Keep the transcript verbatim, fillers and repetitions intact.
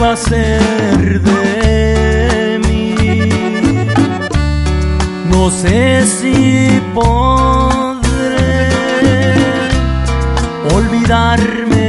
hacer de mí? No sé si podré olvidarme